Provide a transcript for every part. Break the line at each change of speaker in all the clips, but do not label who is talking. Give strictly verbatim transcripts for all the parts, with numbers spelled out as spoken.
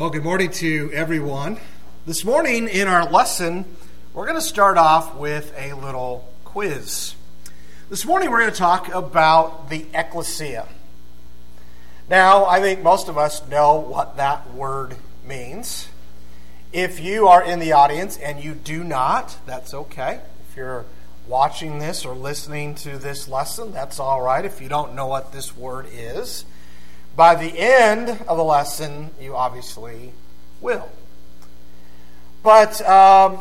Well, good morning to everyone. This morning in our lesson, we're going to start off with a little quiz. This morning we're going to talk about the ecclesia. Now, I think most of us know what that word means. If you are in the audience and you do not, that's okay. If you're watching this or listening to this lesson, that's all right if you don't know what this word is. By the end of the lesson, you obviously will. But um,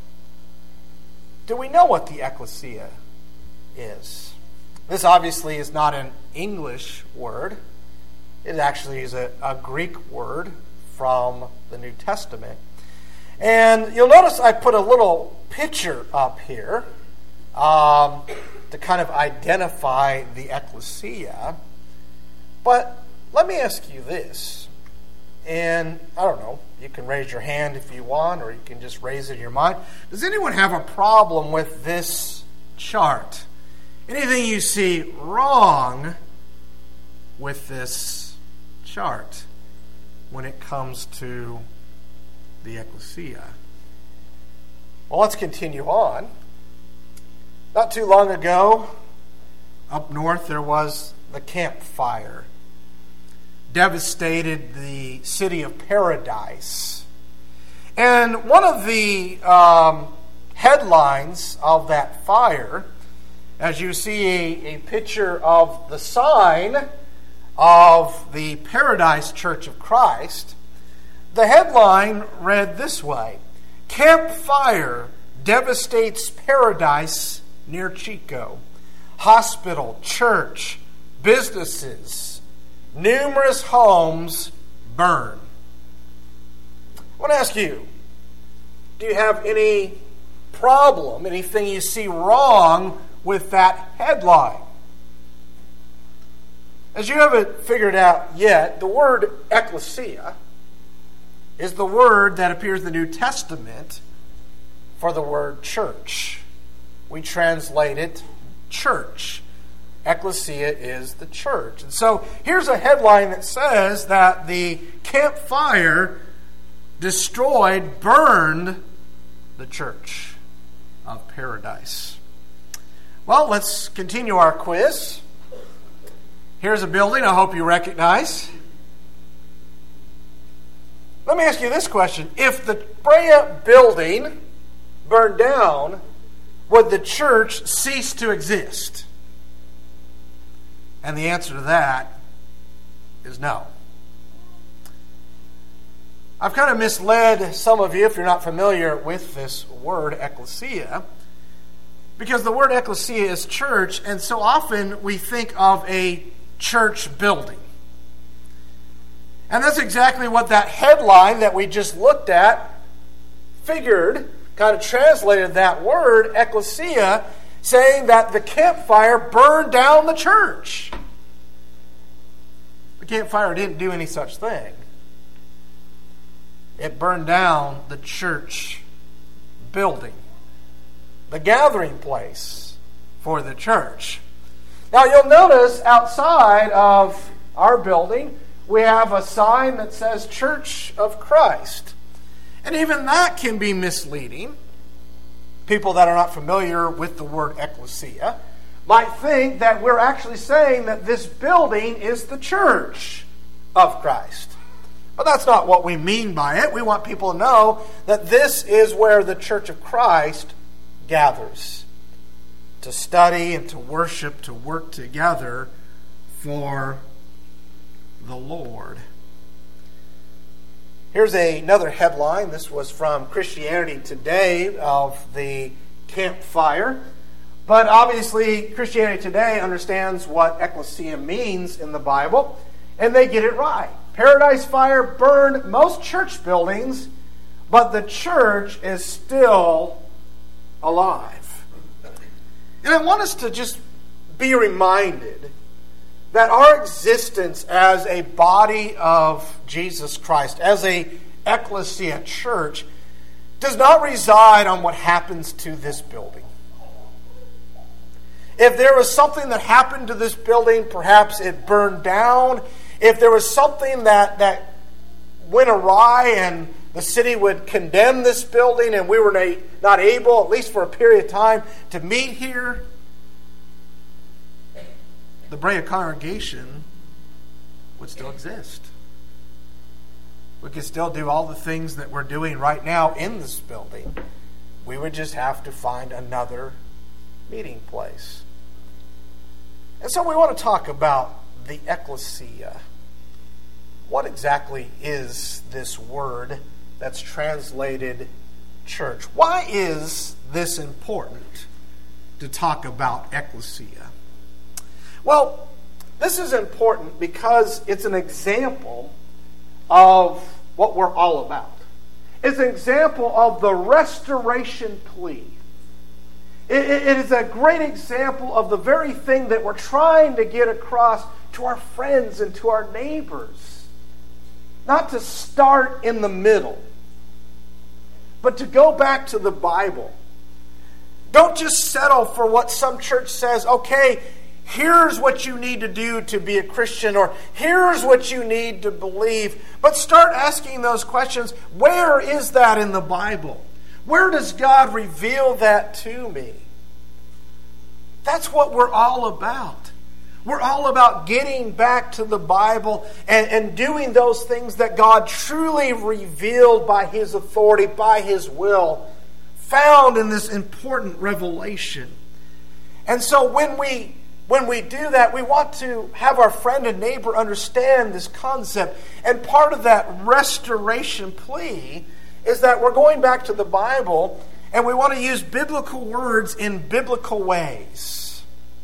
do we know what the ecclesia is? This obviously is not an English word. It actually is a, a Greek word from the New Testament. And you'll notice I put a little picture up here um, to kind of identify the ecclesia. But let me ask you this, and I don't know, you can raise your hand if you want, or you can just raise it in your mind. Does anyone have a problem with this chart? Anything you see wrong with this chart when it comes to the ecclesia? Well, let's continue on. Not too long ago, up north, there was the Camp Fire. Devastated the city of Paradise. And one of the um, headlines of that fire, as you see a, a picture of the sign of the Paradise Church of Christ, the headline read this way: Camp Fire devastates Paradise near Chico. Hospital, church, businesses, numerous homes burn. I want to ask you, do you have any problem, anything you see wrong with that headline? As you haven't figured out yet, the word ecclesia is the word that appears in the New Testament for the word church. We translate it church. Ecclesia is the church. And so here's a headline that says that the Camp Fire destroyed, burned the church of Paradise. Well, let's continue our quiz. Here's a building I hope you recognize. Let me ask you this question. If the Brea building burned down, would the church cease to exist? And the answer to that is no. I've kind of misled some of you, if you're not familiar with this word, ecclesia, because the word ecclesia is church, and so often we think of a church building. And that's exactly what that headline that we just looked at figured, kind of translated that word, ecclesia, saying that the campfire burned down the church. The campfire didn't do any such thing. It burned down the church building, the gathering place for the church. Now you'll notice outside of our building, we have a sign that says Church of Christ. And even that can be misleading. People that are not familiar with the word ecclesia might think that we're actually saying that this building is the church of Christ. But that's not what we mean by it. We want people to know that this is where the church of Christ gathers to study and to worship, to work together for the Lord. Here's another headline. This was from Christianity Today of the Camp Fire. But obviously, Christianity Today understands what ecclesia means in the Bible, and they get it right. Paradise Fire burned most church buildings, but the church is still alive. And I want us to just be reminded that our existence as a body of Jesus Christ, as a ecclesia church, does not reside on what happens to this building. If there was something that happened to this building, perhaps it burned down. If there was something that, that went awry and the city would condemn this building and we were not able, at least for a period of time, to meet here, the Berea congregation would still exist. We could still do all the things that we're doing right now in this building. We would just have to find another meeting place. And so we want to talk about the ecclesia. What exactly is this word that's translated church? Why is this important to talk about ecclesia? Well, this is important because it's an example of what we're all about. It's an example of the restoration plea. It, it, it is a great example of the very thing that we're trying to get across to our friends and to our neighbors. Not to start in the middle, but to go back to the Bible. Don't just settle for what some church says, okay, here's what you need to do to be a Christian, or here's what you need to believe. But start asking those questions. Where is that in the Bible? Where does God reveal that to me? That's what we're all about. We're all about getting back to the Bible and, and doing those things that God truly revealed by His authority, by His will, found in this important revelation. And so when we When we do that, we want to have our friend and neighbor understand this concept. And part of that restoration plea is that we're going back to the Bible and we want to use biblical words in biblical ways.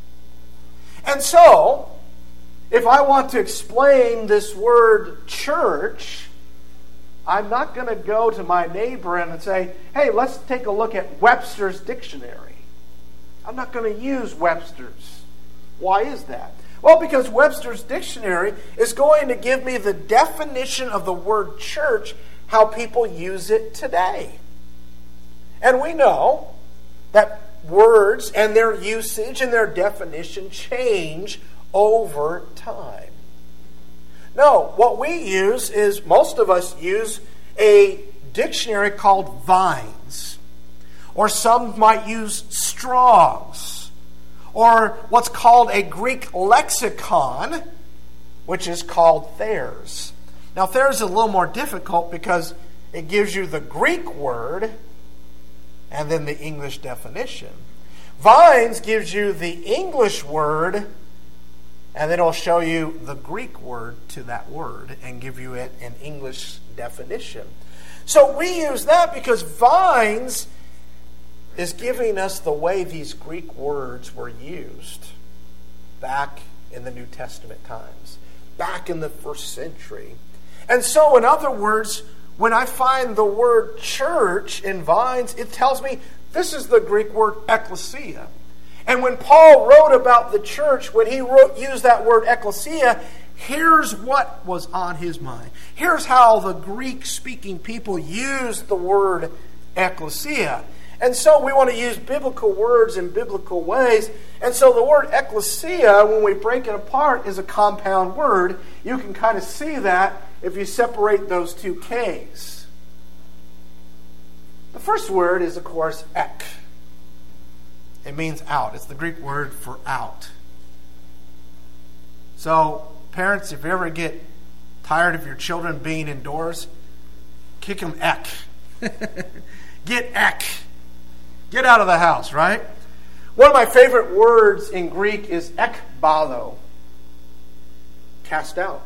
And so, if I want to explain this word church, I'm not going to go to my neighbor and say, hey, let's take a look at Webster's dictionary. I'm not going to use Webster's. Why is that? Well, because Webster's dictionary is going to give me the definition of the word church, how people use it today. And we know that words and their usage and their definition change over time. No, what we use is, most of us use a dictionary called Vines. Or some might use Strong's. Or what's called a Greek lexicon, which is called Thayer's. Now, Thayer's is a little more difficult because it gives you the Greek word and then the English definition. Vines gives you the English word, and then it'll show you the Greek word to that word and give you it an English definition. So we use that because Vines is giving us the way these Greek words were used back in the New Testament times, back in the first century. And so, in other words, when I find the word church in Vines, it tells me this is the Greek word ecclesia. And when Paul wrote about the church, when he wrote, used that word ecclesia, here's what was on his mind. Here's how the Greek-speaking people used the word ecclesia. And so we want to use biblical words in biblical ways. And so the word ecclesia, when we break it apart, is a compound word. You can kind of see that if you separate those two K's. The first word is, of course, ek. It means out. It's the Greek word for out. So, parents, if you ever get tired of your children being indoors, kick them ek. Get ek. Get out of the house, right? One of my favorite words in Greek is ekbalo. Cast out.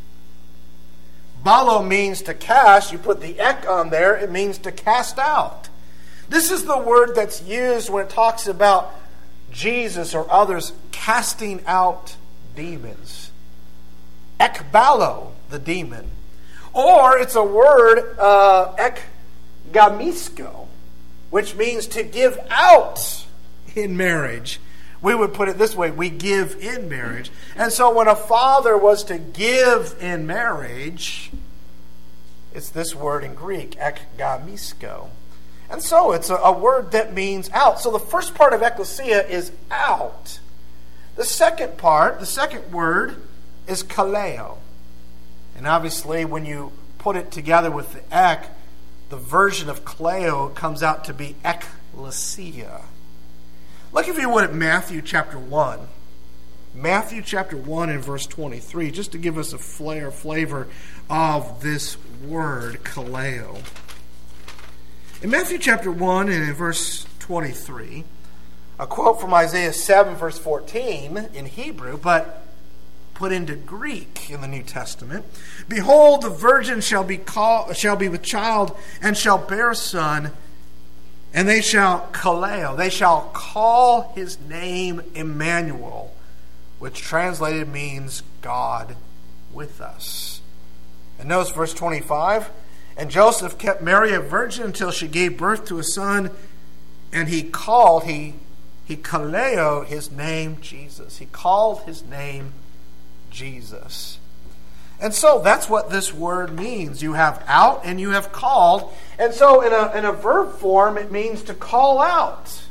Balo means to cast. You put the ek on there, it means to cast out. This is the word that's used when it talks about Jesus or others casting out demons. Ekbalo, the demon. Or it's a word, uh, ekgamisko, which means to give out in marriage. We would put it this way, we give in marriage. And so when a father was to give in marriage, it's this word in Greek, ekgamisko. And so it's a, a word that means out. So the first part of ecclesia is out. The second part, the second word, is kaleo. And obviously when you put it together with the ek, the version of kaleo comes out to be ekklesia. Look, if you would, at Matthew chapter one. Matthew chapter one and verse twenty-three, just to give us a flair, flavor of this word, kaleo. In Matthew chapter one and in verse twenty-three, a quote from Isaiah seven, verse fourteen in Hebrew, but put into Greek in the New Testament. Behold, the virgin shall be call, shall be with child and shall bear a son, and they shall kaleo, they shall call his name Emmanuel, which translated means God with us. And notice verse twenty-five, and Joseph kept Mary a virgin until she gave birth to a son, and he called, he, he kaleo his name Jesus. He called his name Jesus. And so that's what this word means. You have out and you have called. And so in a, in a verb form, it means to call out.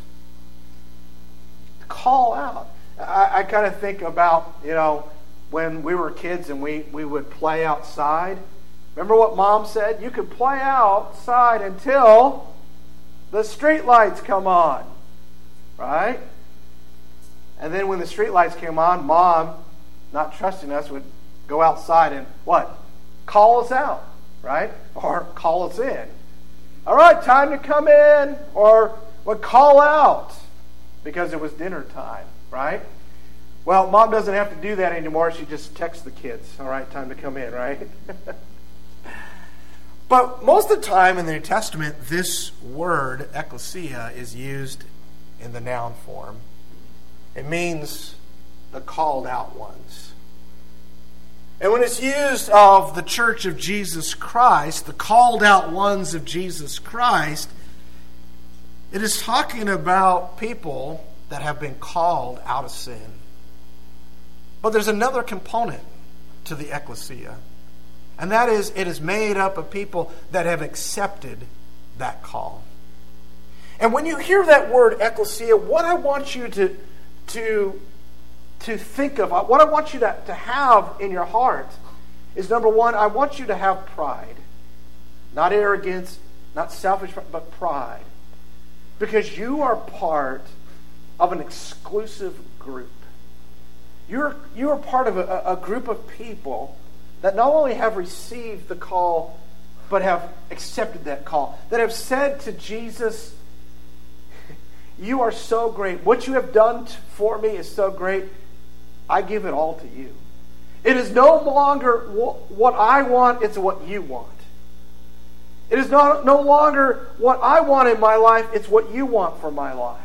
Call out. I, I kind of think about, you know, when we were kids and we, we would play outside. Remember what Mom said? You could play outside until the street lights come on. Right? And then when the street lights came on, Mom, not trusting us, would go outside and what? Call us out, right? Or call us in. All right, time to come in. Or would call out because it was dinner time, right? Well, Mom doesn't have to do that anymore. She just texts the kids. All right, time to come in, right? But most of the time in the New Testament, this word, ekklesia, is used in the noun form. It means the called out ones. And when it's used of the church of Jesus Christ, the called out ones of Jesus Christ, it is talking about people that have been called out of sin. But there's another component to the ekklesia, and that is it is made up of people that have accepted that call. And when you hear that word ekklesia, what I want you to, to, to think of, what I want you to, to have in your heart is, number one, I want you to have pride. Not arrogance, not selfish, but pride. Because you are part of an exclusive group. You're, you are part of a, a group of people that not only have received the call, but have accepted that call. That have said to Jesus, you are so great. What you have done for me is so great. I give it all to you. It is no longer what I want, it's what you want. It is not, no longer what I want in my life, it's what you want for my life.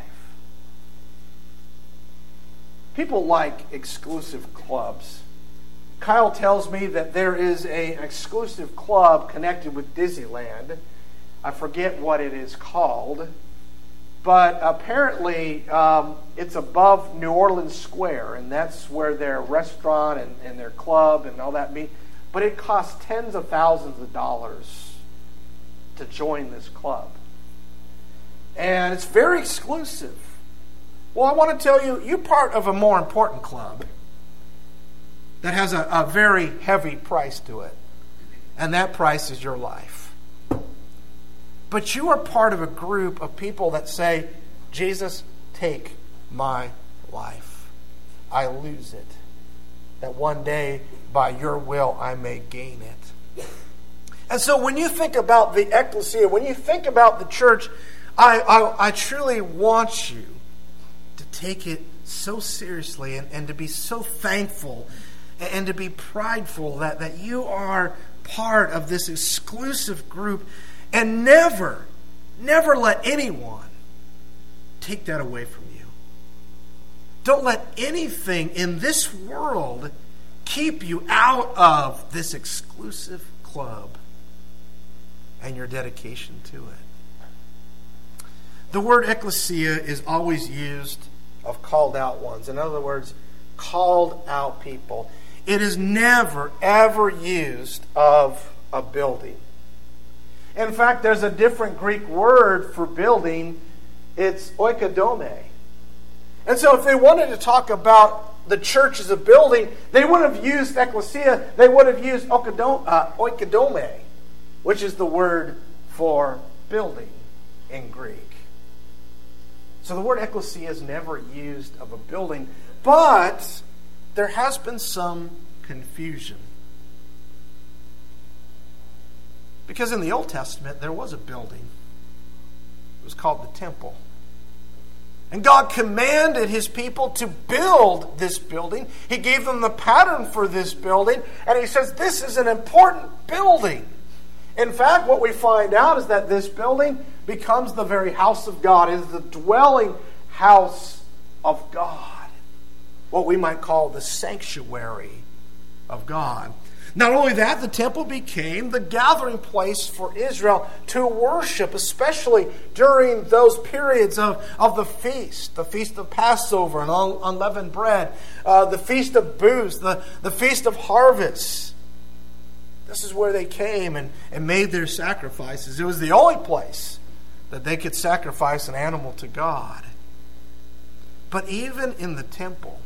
People like exclusive clubs. Kyle tells me that there is a, an exclusive club connected with Disneyland. I forget what it is called. But apparently um, it's above New Orleans Square, and that's where their restaurant and, and their club and all that meet. But it costs tens of thousands of dollars to join this club. And it's very exclusive. Well, I want to tell you, you're part of a more important club that has a, a very heavy price to it. And that price is your life. But you are part of a group of people that say, Jesus, take my life. I lose it. That one day, by your will, I may gain it. And so when you think about the ecclesia, when you think about the church, I, I, I truly want you to take it so seriously and, and to be so thankful and, and to be prideful that, that you are part of this exclusive group. And never, never let anyone take that away from you. Don't let anything in this world keep you out of this exclusive club and your dedication to it. The word ecclesia is always used of called out ones. In other words, called out people. It is never, ever used of a building. In fact, there's a different Greek word for building. It's oikodome. And so if they wanted to talk about the church as a building, they wouldn't have used ecclesia. They would have used oikodome. which is the word for building in Greek. So the word ecclesia is never used of a building, but there has been some confusion. Because in the Old Testament, there was a building. It was called the temple. And God commanded His people to build this building. He gave them the pattern for this building. And He says, this is an important building. In fact, what we find out is that this building becomes the very house of God. It is the dwelling house of God. What we might call the sanctuary of God. Not only that, the temple became the gathering place for Israel to worship, especially during those periods of, of the feast, the feast of Passover and un- unleavened bread, uh, the feast of booths, the, the feast of harvest. This is where they came and, and made their sacrifices. It was the only place that they could sacrifice an animal to God. But even in the temple,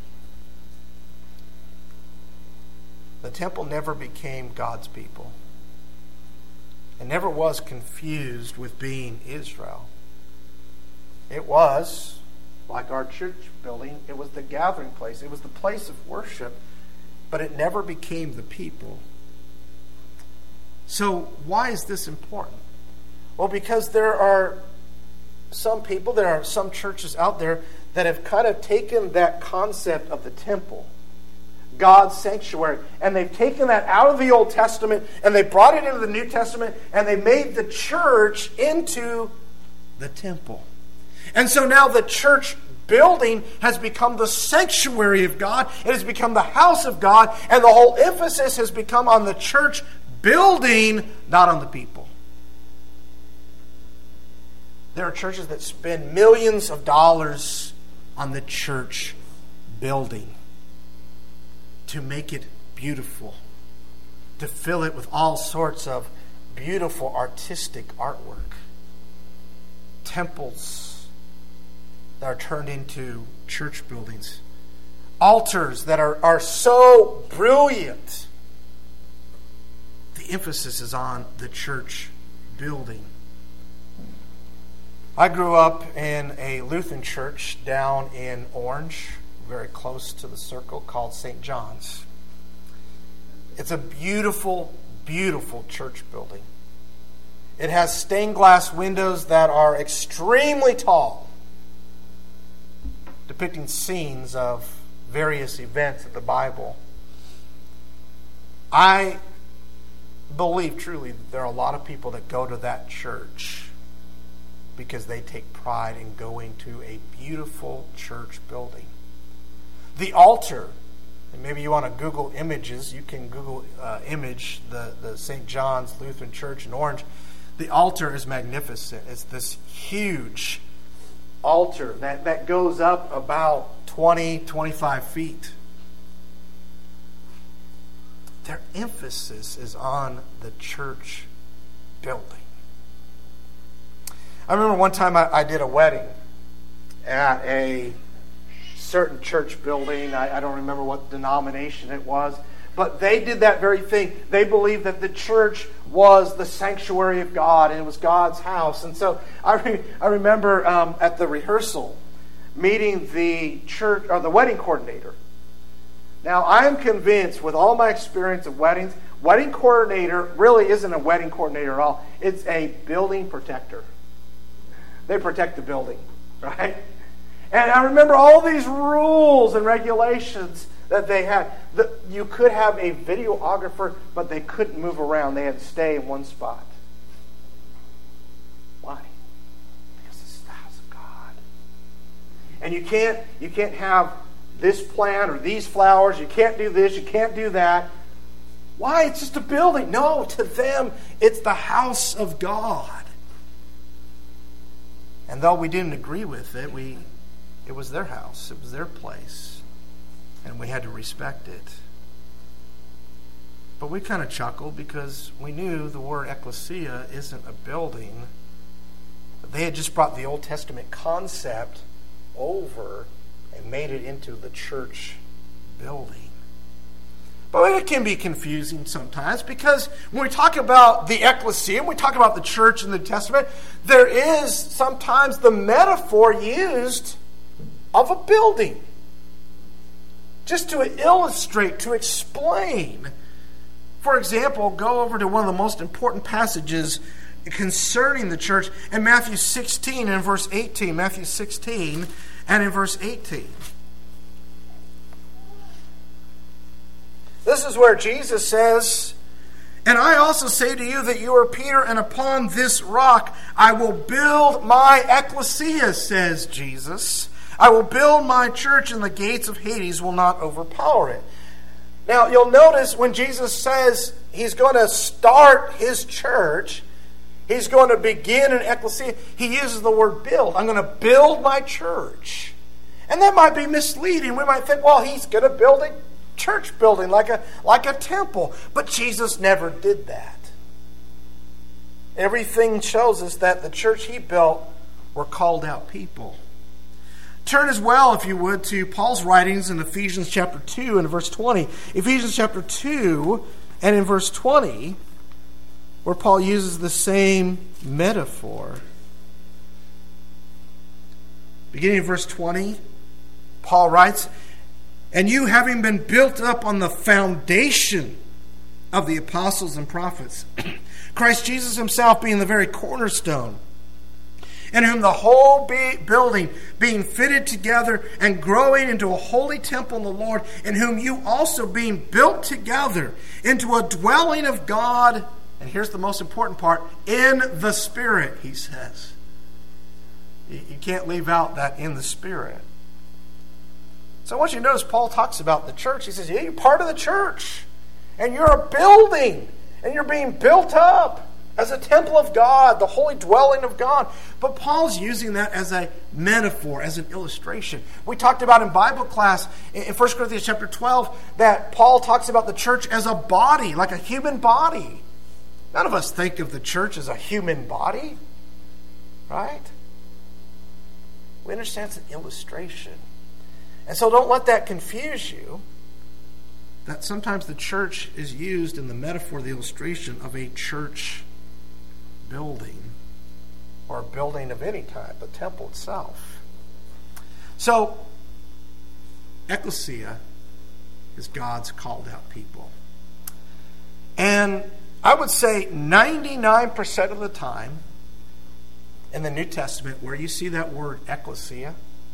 the temple never became God's people. It never was confused with being Israel. It was, like our church building, it was the gathering place. It was the place of worship, but it never became the people. So why is this important? Well, because there are some people, there are some churches out there that have kind of taken that concept of the temple, God's sanctuary, and they've taken that out of the Old Testament and they brought it into the New Testament and they made the church into the temple. And so now the church building has become the sanctuary of God. It has become the house of God, and the whole emphasis has become on the church building, not on the people. There are churches that spend millions of dollars on the church building to make it beautiful, to fill it with all sorts of beautiful artistic artwork. Temples that are turned into church buildings. Altars that are, are so brilliant. The emphasis is on the church building. I grew up in a Lutheran church down in Orange, very close to the circle, called Saint John's. It's a beautiful, beautiful church building. It has stained glass windows that are extremely tall, depicting scenes of various events of the Bible. I believe truly that there are a lot of people that go to that church because they take pride in going to a beautiful church building. The altar, and maybe you want to Google images, you can Google uh, image the, the Saint John's Lutheran Church in Orange. The altar is magnificent. It's this huge altar that, that goes up about twenty, twenty-five feet. Their emphasis is on the church building. I remember one time I, I did a wedding at a certain church building. I, I don't remember what denomination it was. But they did that very thing. They believed that the church was the sanctuary of God and it was God's house. And so I re- I remember um, at the rehearsal meeting the church or the wedding coordinator. Now I am convinced, with all my experience of weddings, wedding coordinator really isn't a wedding coordinator at all. It's a building protector. They protect the building, right? And I remember all these rules and regulations that they had. The, you could have a videographer, but they couldn't move around. They had to stay in one spot. Why? Because this is the house of God. And you can't, you can't have this plant or these flowers. You can't do this. You can't do that. Why? It's just a building. No, to them, it's the house of God. And though we didn't agree with it, we it was their house. It was their place. And we had to respect it. But we kind of chuckled because we knew the word ecclesia isn't a building. They had just brought the Old Testament concept over and made it into the church building. But it can be confusing sometimes because when we talk about the ecclesia, when we talk about the church in the New Testament, there is sometimes the metaphor used of a building. Just to illustrate, to explain. For example, go over to one of the most important passages concerning the church in Matthew sixteen and verse eighteen. Matthew sixteen and in verse eighteen. This is where Jesus says, "And I also say to you that you are Peter, and upon this rock I will build my ecclesia," says Jesus. "I will build my church, and the gates of Hades will not overpower it." Now, you'll notice when Jesus says he's going to start his church, he's going to begin an ecclesia, he uses the word build. I'm going to build my church. And that might be misleading. We might think, well, he's going to build a church building like a, like a temple. But Jesus never did that. Everything shows us that the church he built were called out people. Turn as well, if you would, to Paul's writings in Ephesians chapter two and verse twenty. Ephesians chapter two and in verse twenty, where Paul uses the same metaphor. Beginning in verse twenty, Paul writes, "And you, having been built up on the foundation of the apostles and prophets, Christ Jesus himself being the very cornerstone, in whom the whole be- building being fitted together and growing into a holy temple in the Lord, in whom you also being built together into a dwelling of God," and here's the most important part, "in the Spirit," he says. You, you can't leave out that "in the Spirit." So I want you to notice Paul talks about the church. He says, yeah, you're part of the church. And you're a building. And you're being built up as a temple of God, the holy dwelling of God. But Paul's using that as a metaphor, as an illustration. We talked about in Bible class in First Corinthians chapter twelve that Paul talks about the church as a body, like a human body. None of us think of the church as a human body, right? We understand it's an illustration. And so don't let that confuse you, that sometimes the church is used in the metaphor, the illustration of a church building, or a building of any type, the temple itself. So, ecclesia is God's called out people. And I would say ninety-nine percent of the time in the New Testament where you see that word ecclesia,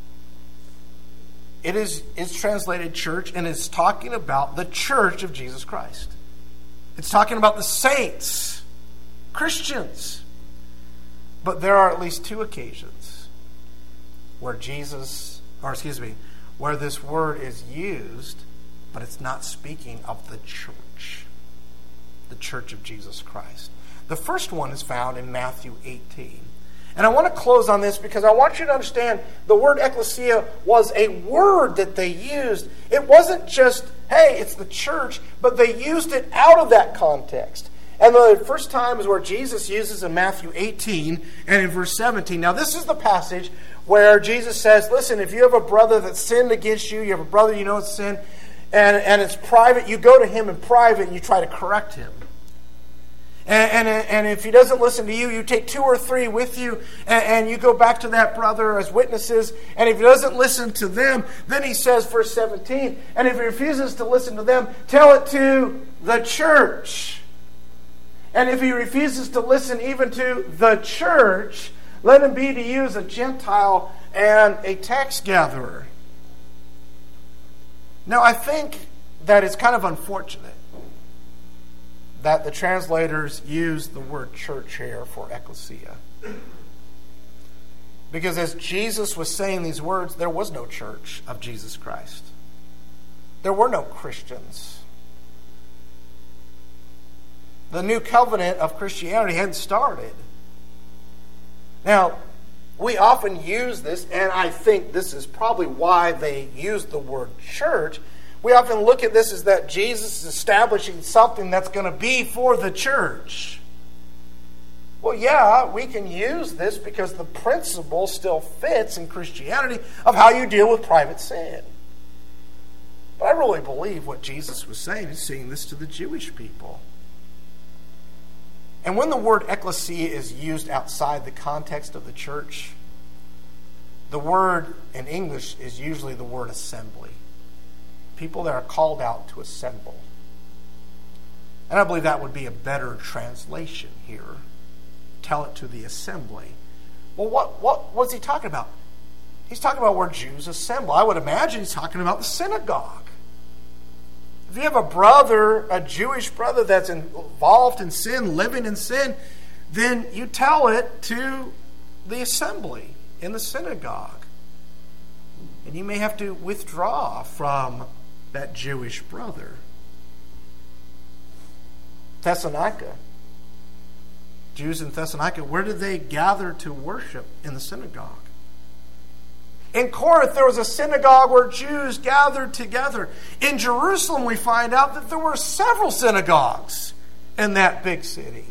it is it's translated church, and it's talking about the church of Jesus Christ. It's talking about the saints, Christians. But there are at least two occasions where Jesus, or excuse me, where this word is used, but it's not speaking of the church, the church of Jesus Christ. The first one is found in Matthew eighteen. And I want to close on this because I want you to understand the word ecclesia was a word that they used. It wasn't just, hey, it's the church, but they used it out of that context. And the first time is where Jesus uses in Matthew eighteen and in verse seventeen. Now this is the passage where Jesus says, listen, if you have a brother that sinned against you, you have a brother you know it's sin, and, and it's private, you go to him in private and you try to correct him. And, and, and if he doesn't listen to you, you take two or three with you, and, and you go back to that brother as witnesses. And if he doesn't listen to them, then he says, verse seventeen, and if he refuses to listen to them, tell it to the church. And if he refuses to listen even to the church, let him be to you as a Gentile and a tax gatherer. Now, I think that it's kind of unfortunate that the translators use the word church here for ecclesia. Because as Jesus was saying these words, there was no church of Jesus Christ. There were no Christians. The new covenant of Christianity hadn't started. Now, we often use this, and I think this is probably why they use the word church. We often look at this as that Jesus is establishing something that's going to be for the church. Well, yeah, we can use this because the principle still fits in Christianity of how you deal with private sin. But I really believe what Jesus was saying is saying this to the Jewish people. And when the word ecclesia is used outside the context of the church, the word in English is usually the word assembly. People that are called out to assemble. And I believe that would be a better translation here. Tell it to the assembly. Well, what, what what's he talking about? He's talking about where Jews assemble. I would imagine he's talking about the synagogue. If you have a brother, a Jewish brother that's involved in sin, living in sin, then you tell it to the assembly in the synagogue. And you may have to withdraw from that Jewish brother. Thessalonica. Jews in Thessalonica, where did they gather to worship? In the synagogue. In Corinth, there was a synagogue where Jews gathered together. In Jerusalem, we find out that there were several synagogues in that big city.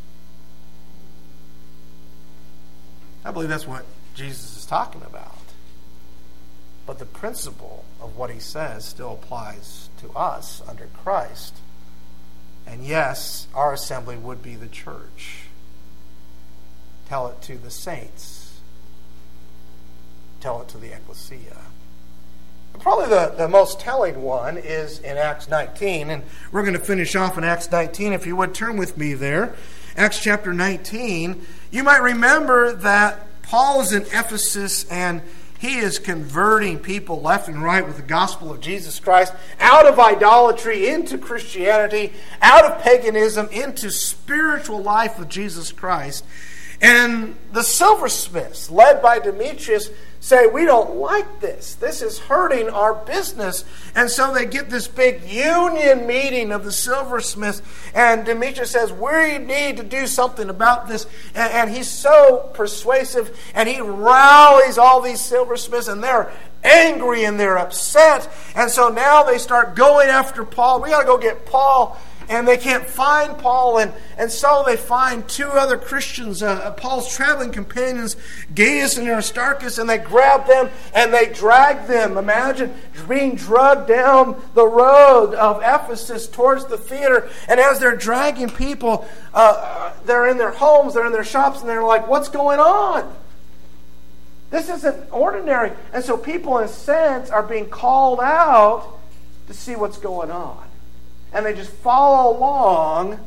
I believe that's what Jesus is talking about. But the principle of what he says still applies to us under Christ. And yes, our assembly would be the church. Tell it to the saints. Tell it to the ecclesia. Probably the, the most telling one is in Acts nineteen. And we're going to finish off in Acts nineteen. If you would, turn with me there. Acts chapter nineteen. You might remember that Paul is in Ephesus and he is converting people left and right with the gospel of Jesus Christ out of idolatry into Christianity, out of paganism into spiritual life with Jesus Christ. And the silversmiths, led by Demetrius, say, we don't like this. This is hurting our business. And so they get this big union meeting of the silversmiths. And Demetrius says, we need to do something about this. And, and he's so persuasive. And he rallies all these silversmiths. And they're angry and they're upset. And so now they start going after Paul. We got to go get Paul. And they can't find Paul, and, and so they find two other Christians, uh, Paul's traveling companions, Gaius and Aristarchus, and they grab them and they drag them. Imagine being dragged down the road of Ephesus towards the theater, and as they're dragging people, uh, they're in their homes, they're in their shops, and they're like, what's going on? This isn't ordinary. And so people, in a sense, are being called out to see what's going on. And they just follow along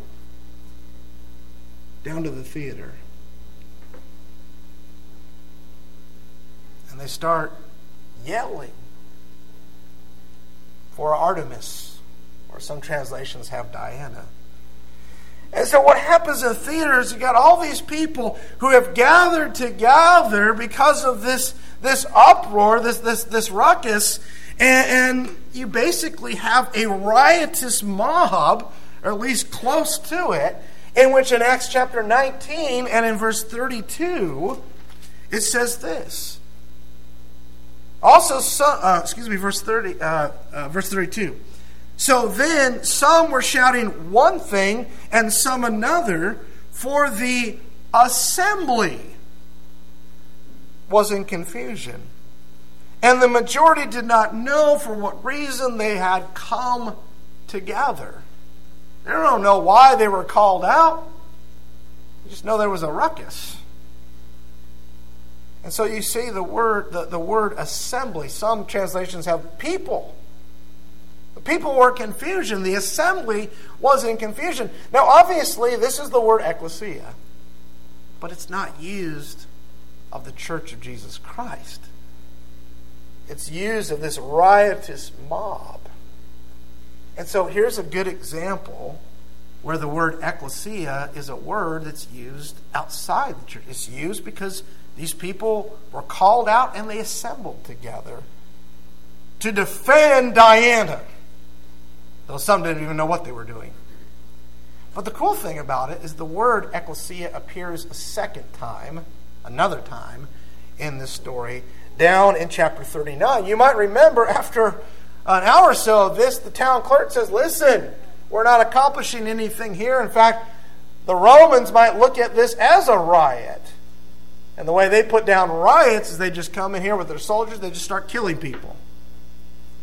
down to the theater. And they start yelling for Artemis, or some translations have Diana. And so what happens in the theater is you got all these people who have gathered together because of this, this uproar, this, this, this ruckus. And, and you basically have a riotous mob, or at least close to it, in which in Acts chapter nineteen and in verse thirty-two, it says this. Also, some, uh, excuse me, verse thirty, uh, uh, verse thirty-two. So then some were shouting one thing and some another, for the assembly was in confusion. And the majority did not know for what reason they had come together. They don't know why they were called out. They just know there was a ruckus. And so you see the word, the, the word assembly. Some translations have people. The people were in confusion. The assembly was in confusion. Now, obviously, this is the word ecclesia. But it's not used of the church of Jesus Christ. It's used of this riotous mob. And so here's a good example where the word ecclesia is a word that's used outside the church. It's used because these people were called out and they assembled together to defend Diana. Though some didn't even know what they were doing. But the cool thing about it is the word ecclesia appears a second time, another time, in this story, down in chapter thirty-nine. You might remember after an hour or so of this, the town clerk says, listen, we're not accomplishing anything here. In fact, the Romans might look at this as a riot. And the way they put down riots is they just come in here with their soldiers, they just start killing people.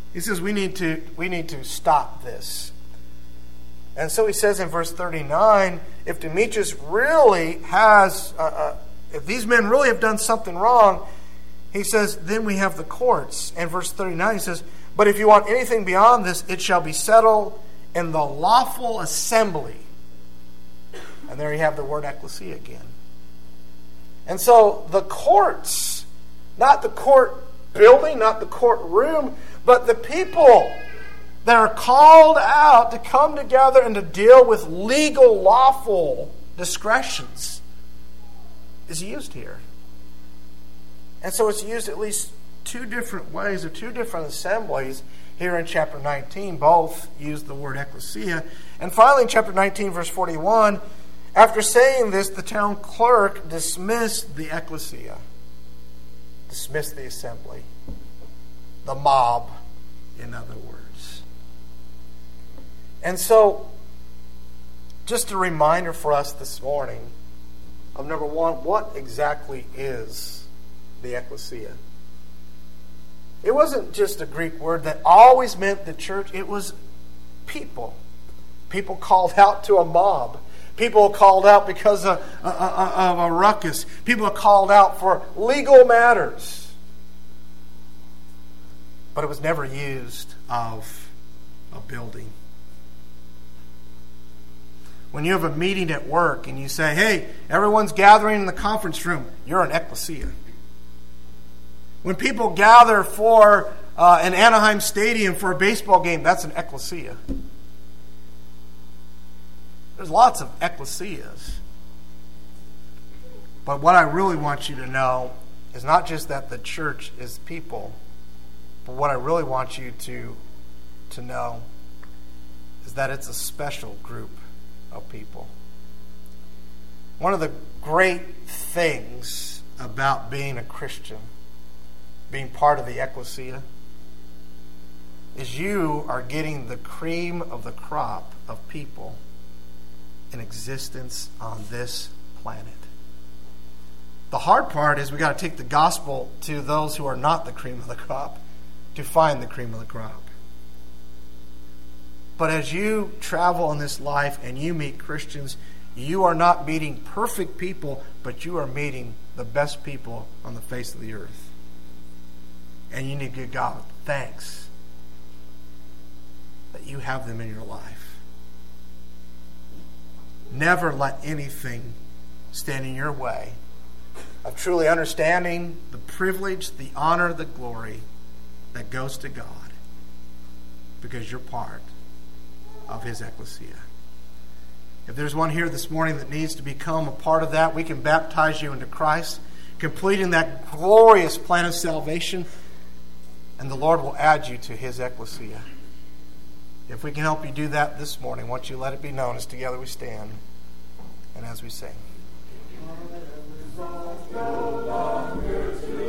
He says we need to we need to stop this. And so he says in verse thirty-nine, if Demetrius really has, uh, uh, if these men really have done something wrong, he says, then we have the courts. And verse thirty-nine, he says, but if you want anything beyond this, it shall be settled in the lawful assembly. And there you have the word ecclesia again. And so the courts, not the court building, not the courtroom, but the people that are called out to come together and to deal with legal, lawful discretions is used here. And so it's used at least two different ways, or two different assemblies here in chapter nineteen. Both use the word ecclesia. And finally in chapter nineteen, verse forty-one, after saying this, the town clerk dismissed the ecclesia, dismissed the assembly, the mob, in other words. And so, just a reminder for us this morning of number one, what exactly is the ecclesia? It wasn't just a Greek word that always meant the church. It was people. People called out to a mob. People called out because of, of a ruckus. People are called out for legal matters. But it was never used of a building. When you have a meeting at work and you say, hey, everyone's gathering in the conference room, you're an ecclesia. When people gather for uh, an Anaheim Stadium for a baseball game, that's an ecclesia. There's lots of ecclesias. But what I really want you to know is not just that the church is people, but what I really want you to, to know is that it's a special group of people. One of the great things about being a Christian, being part of the ecclesia, is you are getting the cream of the crop of people in existence on this planet. The hard part is we got to take the gospel to those who are not the cream of the crop to find the cream of the crop. But as you travel in this life and you meet Christians, you are not meeting perfect people, but you are meeting the best people on the face of the earth. And you need to give God thanks that you have them in your life. Never let anything stand in your way of truly understanding the privilege, the honor, the glory that goes to God, because you're part of His ecclesia. If there's one here this morning that needs to become a part of that, we can baptize you into Christ, completing that glorious plan of salvation, and the Lord will add you to His ecclesia. If we can help you do that this morning, won't you let it be known as together we stand and as we sing.